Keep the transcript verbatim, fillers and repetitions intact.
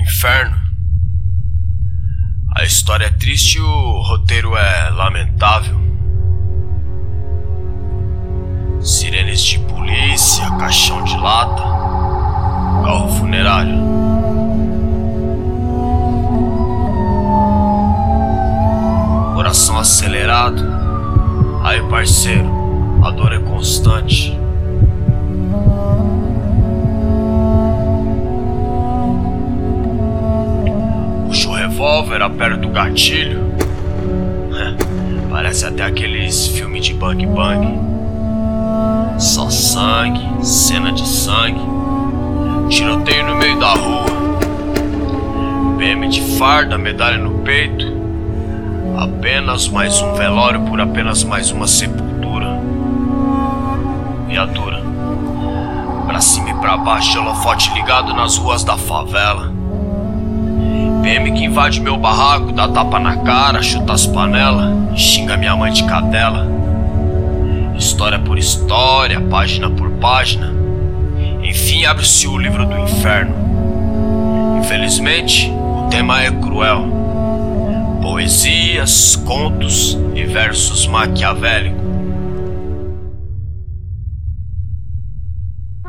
inferno. A história é triste e o roteiro é lamentável. Sirenes de polícia, caixão de lata, carro funerário. Coração acelerado. Aí, parceiro, a dor é constante. Puxo o revólver, aperto o gatilho. Parece até aqueles filmes de bang bang. Só sangue, cena de sangue, tiroteio no meio da rua, P M de farda, medalha no peito. Apenas mais um velório por apenas mais uma sepultura. Viatura, pra cima e pra baixo, holofote ligado nas ruas da favela. P M que invade meu barraco, dá tapa na cara, chuta as panelas, xinga minha mãe de cadela. História por história, página por página, enfim abre-se o livro do inferno. Infelizmente, o tema é cruel. Poesias, contos e versos maquiavélicos.